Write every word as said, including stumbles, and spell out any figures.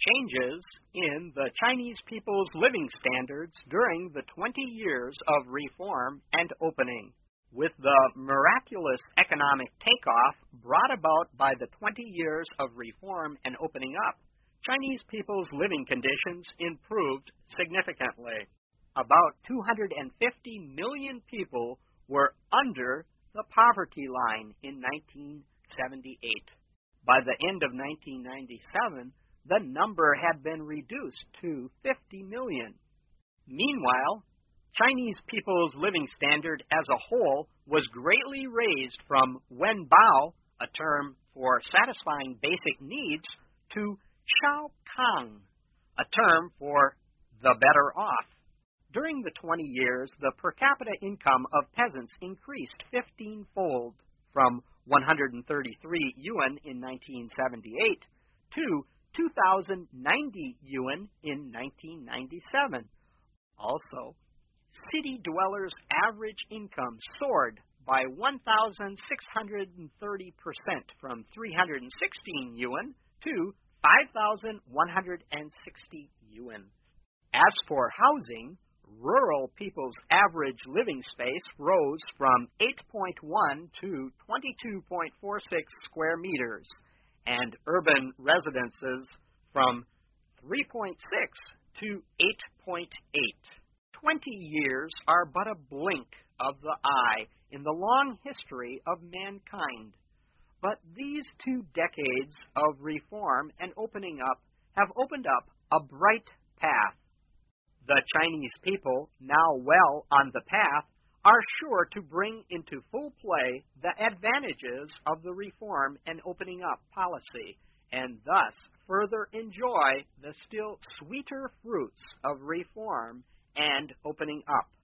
changes in the Chinese people's living standards during the twenty years of reform and opening. With the miraculous economic takeoff brought about by the twenty years of reform and opening up, Chinese people's living conditions improved significantly. About two hundred fifty million people were under the poverty line in nineteen seventy-eight. By the end of nineteen ninety-seven, the number had been reduced to fifty million. Meanwhile, Chinese people's living standard as a whole was greatly raised from wen bao, a term for satisfying basic needs, to shao kang, a term for the better off. During the twenty years, the per capita income of peasants increased fifteen-fold, from one hundred thirty-three yuan in nineteen seventy-eight to two thousand ninety yuan in nineteen ninety-seven. Also, city dwellers' average income soared by one thousand six hundred thirty percent, from three hundred sixteen yuan to five thousand one hundred sixty yuan. As for housing, rural people's average living space rose from eight point one to twenty-two point four six square meters, and urban residences from three point six to eight point eight. Twenty years are but a blink of the eye in the long history of mankind. But these two decades of reform and opening up have opened up a bright path. The Chinese people, now well on the path, are sure to bring into full play the advantages of the reform and opening up policy, and thus further enjoy the still sweeter fruits of reform and opening up.